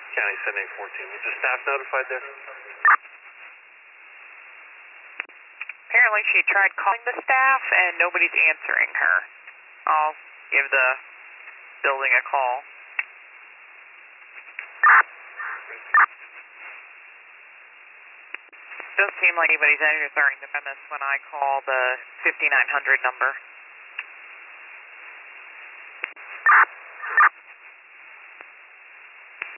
County 7814. Was the staff notified there? Apparently she tried calling the staff and nobody's answering her. I'll give the building a call. Doesn't seem like anybody's entering the premise when I call the 5900 number.